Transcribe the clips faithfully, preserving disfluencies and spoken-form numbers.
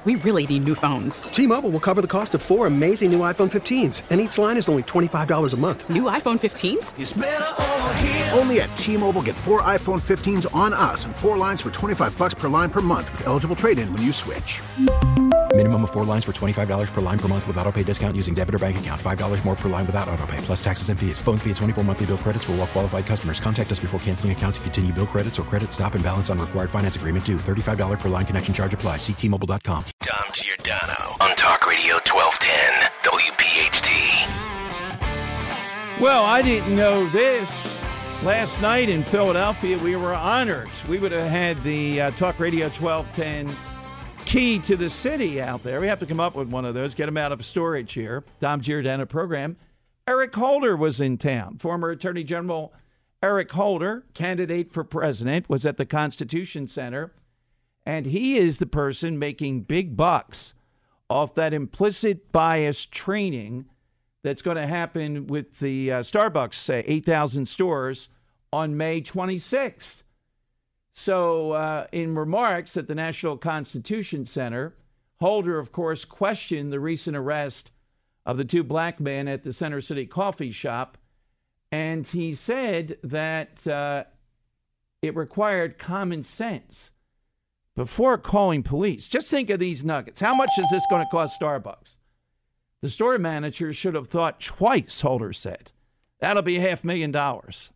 we really need new phones. T-Mobile will cover the cost of four amazing new iPhone fifteens, and each line is only twenty-five dollars a month. New iPhone fifteens? It's better over here. Only at T-Mobile, get four iPhone fifteens on us and four lines for twenty-five dollars per line per month with eligible trade-in when you switch. Minimum of four lines for twenty-five dollars per line per month with autopay discount using debit or bank account. five dollars more per line without autopay, plus taxes and fees. Phone fee at twenty-four monthly bill credits for well-qualified customers. Contact us before canceling account to continue bill credits or credit stop and balance on required finance agreement due. thirty-five dollars per line connection charge applies. See T Mobile dot com. Dom Giordano on Talk Radio twelve ten W P H T. Well, I didn't know this. Last night in Philadelphia, we were honored. We would have had the uh, Talk Radio twelve ten key to the city out there. We have to come up with one of those, get them out of storage here. Dom Giordano program. Eric Holder was in town. Former Attorney General Eric Holder, candidate for president, was at the Constitution Center. And he is the person making big bucks off that implicit bias training that's going to happen with the uh, Starbucks, uh, eight thousand stores on May twenty-sixth. So uh, in remarks at the National Constitution Center, Holder, of course, questioned the recent arrest of the two black men at the Center City coffee shop. And he said that uh, it required common sense before calling police. Just think of these nuggets. How much is this going to cost Starbucks? The store manager should have thought twice, Holder said. That'll be half a million dollars.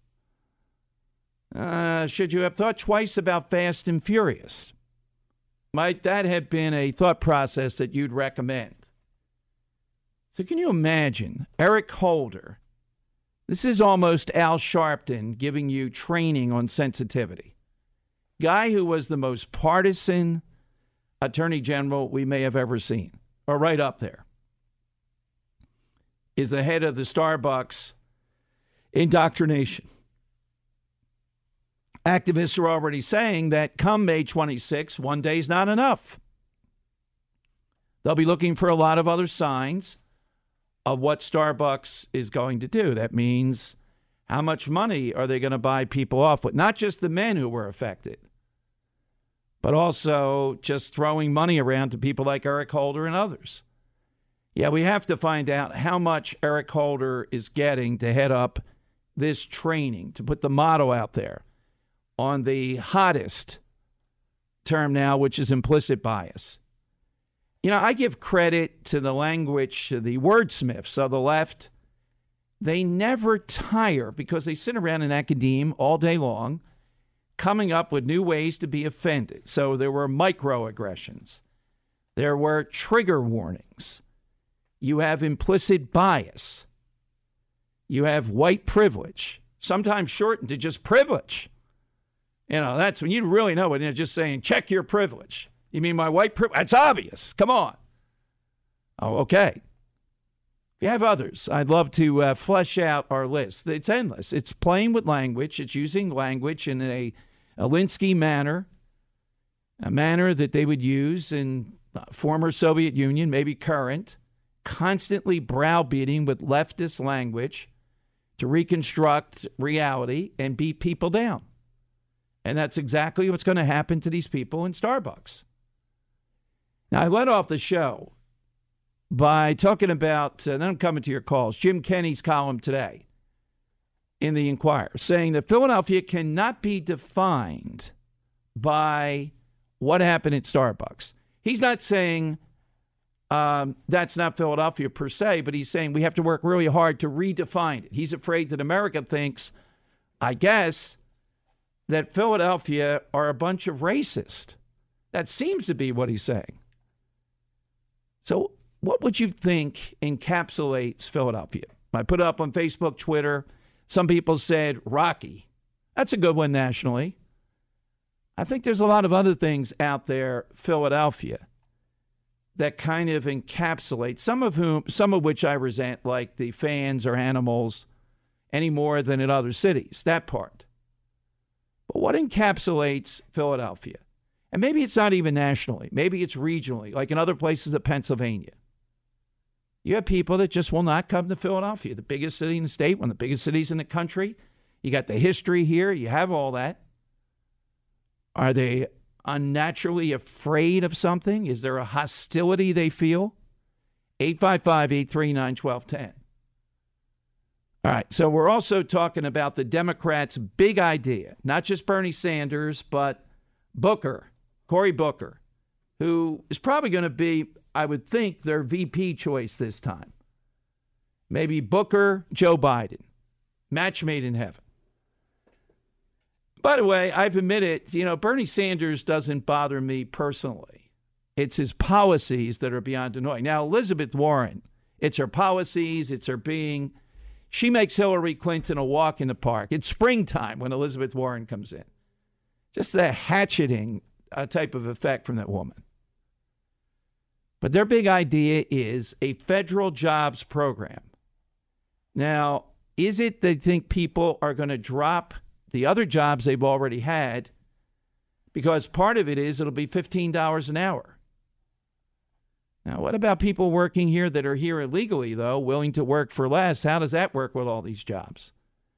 Uh, should you have thought twice about Fast and Furious? Might that have been a thought process that you'd recommend? So can you imagine Eric Holder? This is almost Al Sharpton giving you training on sensitivity. Guy who was the most partisan attorney general we may have ever seen, or right up there, is the head of the Starbucks indoctrination. Activists are already saying that come May twenty-sixth, one day is not enough. They'll be looking for a lot of other signs of what Starbucks is going to do. That means how much money are they going to buy people off with? Not just the men who were affected, but also just throwing money around to people like Eric Holder and others. Yeah, we have to find out how much Eric Holder is getting to head up this training, to put the motto out there on the hottest term now, which is implicit bias. You know, I give credit to the language, to the wordsmiths of the left. They never tire because they sit around in academia all day long, coming up with new ways to be offended. So there were microaggressions. There were trigger warnings. You have implicit bias. You have white privilege, sometimes shortened to just privilege. You know, that's when you really know it. You're just saying, check your privilege. You mean my white privilege? That's obvious. Come on. Oh, okay. If you have others, I'd love to uh, flesh out our list. It's endless. It's playing with language. It's using language in a Alinsky manner, a manner that they would use in uh, former Soviet Union, maybe current, constantly browbeating with leftist language to reconstruct reality and beat people down. And that's exactly what's going to happen to these people in Starbucks. Now, I led off the show by talking about, and I'm coming to your calls, Jim Kenney's column today in the Inquirer, saying that Philadelphia cannot be defined by what happened at Starbucks. He's not saying um, that's not Philadelphia per se, but he's saying we have to work really hard to redefine it. He's afraid that America thinks, I guess, that Philadelphia are a bunch of racists. That seems to be what he's saying. So what would you think encapsulates Philadelphia? I put it up on Facebook, Twitter. Some people said Rocky. That's a good one nationally. I think there's a lot of other things out there, Philadelphia, that kind of encapsulate, some of whom, some of which I resent, like the fans or animals, any more than in other cities, that part. But what encapsulates Philadelphia? And maybe it's not even nationally. Maybe it's regionally, like in other places of Pennsylvania. You have people that just will not come to Philadelphia, the biggest city in the state, one of the biggest cities in the country. You got the history here. You have all that. Are they unnaturally afraid of something? Is there a hostility they feel? eight five five, eight three nine, one two one zero. All right, so we're also talking about the Democrats' big idea, not just Bernie Sanders, but Booker, Cory Booker, who is probably going to be, I would think, their V P choice this time. Maybe Booker, Joe Biden. Match made in heaven. By the way, I've admitted, you know, Bernie Sanders doesn't bother me personally. It's his policies that are beyond annoying. Now, Elizabeth Warren, it's her policies, it's her being. She makes Hillary Clinton a walk in the park. It's springtime when Elizabeth Warren comes in. Just the hatcheting uh, type of effect from that woman. But their big idea is a federal jobs program. Now, is it they think people are going to drop the other jobs they've already had? Because part of it is it'll be fifteen dollars an hour. Now, what about people working here that are here illegally, though, willing to work for less? How does that work with all these jobs?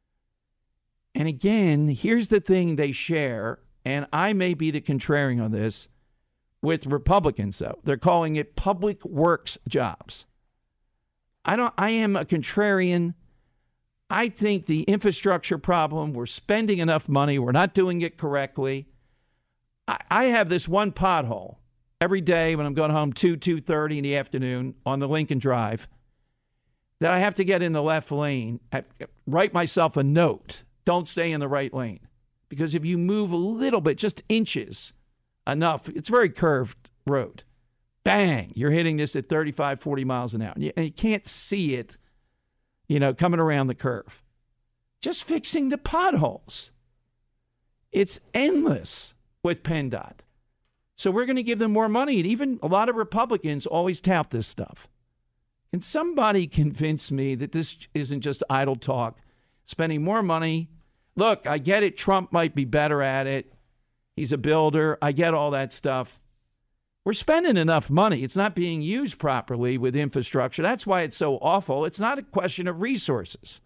And again, here's the thing they share, and I may be the contrarian on this, with Republicans, though. They're calling it public works jobs. I don't. I am a contrarian. I think the infrastructure problem, we're spending enough money, we're not doing it correctly. I, I have this one pothole every day when I'm going home two, two thirty in the afternoon on the Lincoln Drive that I have to get in the left lane, I write myself a note, don't stay in the right lane. Because if you move a little bit, just inches enough, it's a very curved road. Bang, you're hitting this at thirty-five, forty miles an hour. And you, and you can't see it, you know, coming around the curve. Just fixing the potholes. It's endless with PennDOT. So we're going to give them more money. And even a lot of Republicans always tout this stuff. Can somebody convince me that this isn't just idle talk? Spending more money. Look, I get it. Trump might be better at it. He's a builder. I get all that stuff. We're spending enough money. It's not being used properly with infrastructure. That's why it's so awful. It's not a question of resources.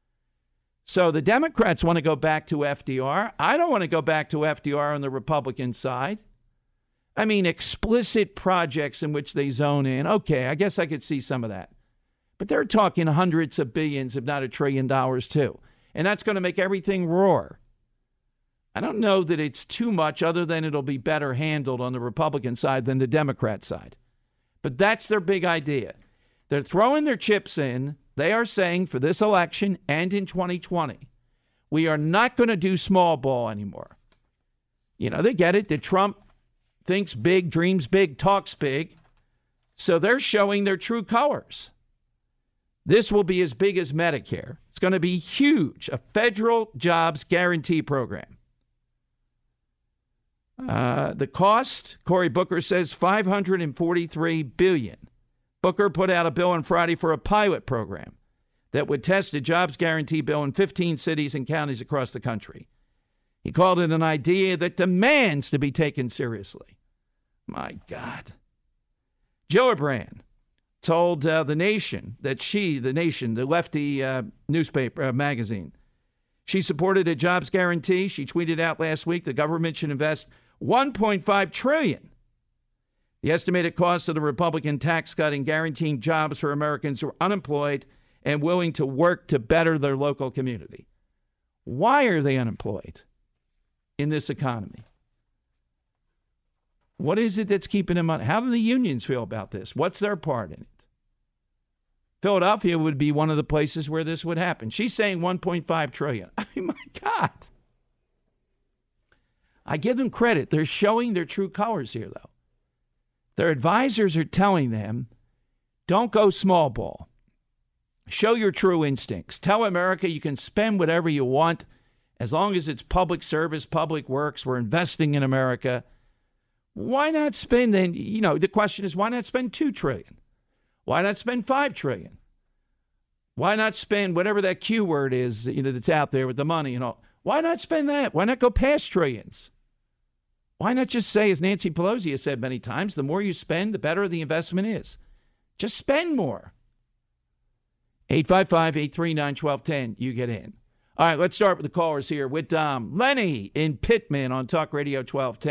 So the Democrats want to go back to F D R. I don't want to go back to F D R on the Republican side. I mean, explicit projects in which they zone in. Okay, I guess I could see some of that. But they're talking hundreds of billions, if not a trillion dollars, too. And that's going to make everything roar. I don't know that it's too much other than it'll be better handled on the Republican side than the Democrat side. But that's their big idea. They're throwing their chips in. They are saying for this election and in twenty twenty, we are not going to do small ball anymore. You know, they get it that Trump thinks big, dreams big, talks big. So they're showing their true colors. This will be as big as Medicare. It's going to be huge, a federal jobs guarantee program. Uh, the cost, Cory Booker says five hundred forty-three billion dollars. Booker put out a bill on Friday for a pilot program that would test a jobs guarantee bill in fifteen cities and counties across the country. He called it an idea that demands to be taken seriously. My God. Gillibrand told uh, The Nation that she, The Nation, the lefty uh, newspaper, uh, magazine, she supported a jobs guarantee. She tweeted out last week the government should invest one point five trillion dollars. The estimated cost of the Republican tax cut in guaranteeing jobs for Americans who are unemployed and willing to work to better their local community. Why are they unemployed in this economy? What is it that's keeping them on? How do the unions feel about this? What's their part in it? Philadelphia would be one of the places where this would happen. She's saying one point five trillion dollars. I mean, my God. I give them credit. They're showing their true colors here, though. Their advisors are telling them, don't go small ball. Show your true instincts. Tell America you can spend whatever you want as long as it's public service, public works. We're investing in America. Why not spend, then, you know, the question is, why not spend two trillion dollars? Why not spend five trillion dollars? Why not spend whatever that Q word is, you know, that's out there with the money and all? Why not spend that? Why not go past trillions? Why not just say, as Nancy Pelosi has said many times, the more you spend, the better the investment is. Just spend more. eight five five, eight three nine, one two one zero. You get in. All right, let's start with the callers here with Dom. Lenny in Pittman on Talk Radio twelve ten.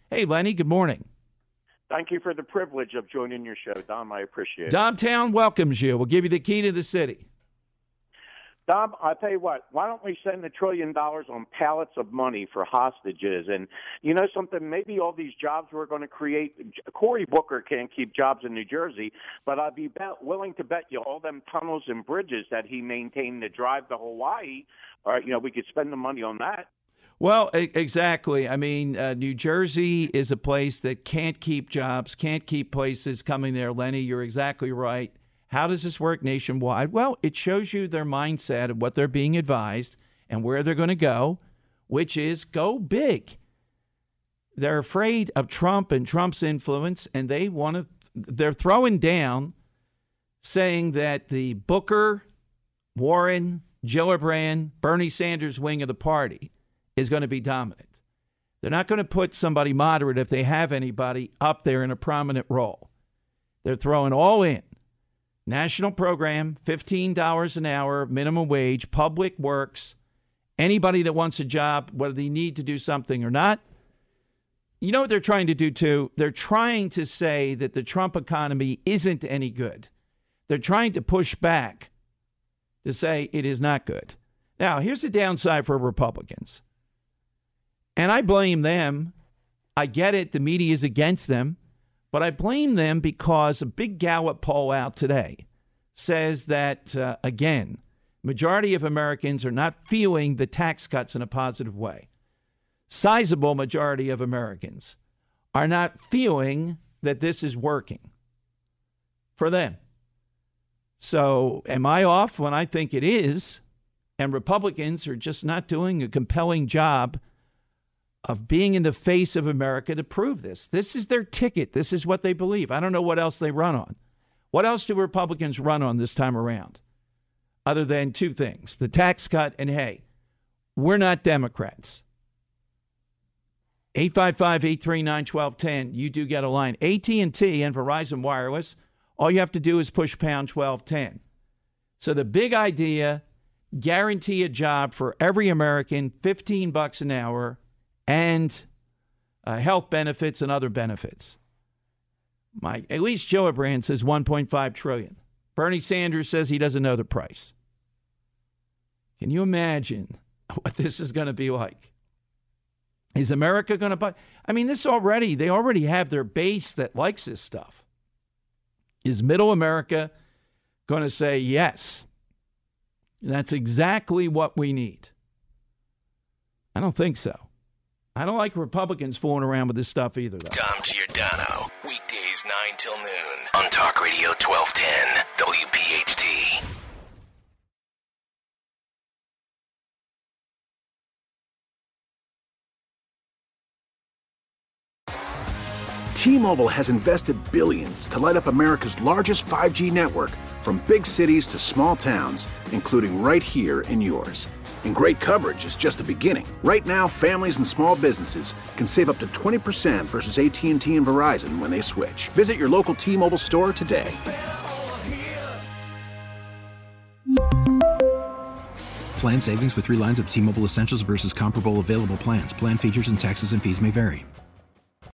Hey, Lenny, good morning. Thank you for the privilege of joining your show, Dom. I appreciate it. Domtown welcomes you. We'll give you the key to the city. Dom, I'll tell you what, why don't we send a trillion dollars on pallets of money for hostages? And you know something, maybe all these jobs we're going to create, Cory Booker can't keep jobs in New Jersey, but I'd be bet, willing to bet you all them tunnels and bridges that he maintained to drive to Hawaii, or, you know, we could spend the money on that. Well, exactly. I mean, uh, New Jersey is a place that can't keep jobs, can't keep places coming there. Lenny, you're exactly right. How does this work nationwide? Well, it shows you their mindset of what they're being advised and where they're going to go, which is go big. They're afraid of Trump and Trump's influence, and they want to, they're throwing down saying that the Booker, Warren, Gillibrand, Bernie Sanders wing of the party is going to be dominant. They're not going to put somebody moderate, if they have anybody, up there in a prominent role. They're throwing all in. National program, fifteen dollars an hour, minimum wage, public works, anybody that wants a job, whether they need to do something or not. You know what they're trying to do, too? They're trying to say that the Trump economy isn't any good. They're trying to push back to say it is not good. Now, here's the downside for Republicans. And I blame them. I get it. The media is against them. But I blame them because a big Gallup poll out today says that, uh, again, majority of Americans are not feeling the tax cuts in a positive way. Sizable majority of Americans are not feeling that this is working for them. So am I off when I think it is? And Republicans are just not doing a compelling job of being in the face of America to prove this. This is their ticket. This is what they believe. I don't know what else they run on. What else do Republicans run on this time around? Other than two things, the tax cut and, hey, we're not Democrats. eight five five, eight three nine, one two one zero. You do get a line. A T and T and Verizon Wireless, all you have to do is push pound twelve ten. So the big idea, guarantee a job for every American, fifteen bucks an hour, and uh, health benefits and other benefits. My, at least Gillibrand says one point five trillion dollars. Bernie Sanders says he doesn't know the price. Can you imagine what this is going to be like? Is America going to buy? I mean, this already, they already have their base that likes this stuff. Is middle America going to say yes? That's exactly what we need. I don't think so. I don't like Republicans fooling around with this stuff either, though. Dom Giordano, weekdays nine till noon on Talk Radio twelve ten W P H T. T-Mobile has invested billions to light up America's largest five G network, from big cities to small towns, including right here in yours. And great coverage is just the beginning. Right now, families and small businesses can save up to twenty percent versus A T and T and Verizon when they switch. Visit your local T-Mobile store today. Plan savings with three lines of T-Mobile Essentials versus comparable available plans. Plan features and taxes and fees may vary.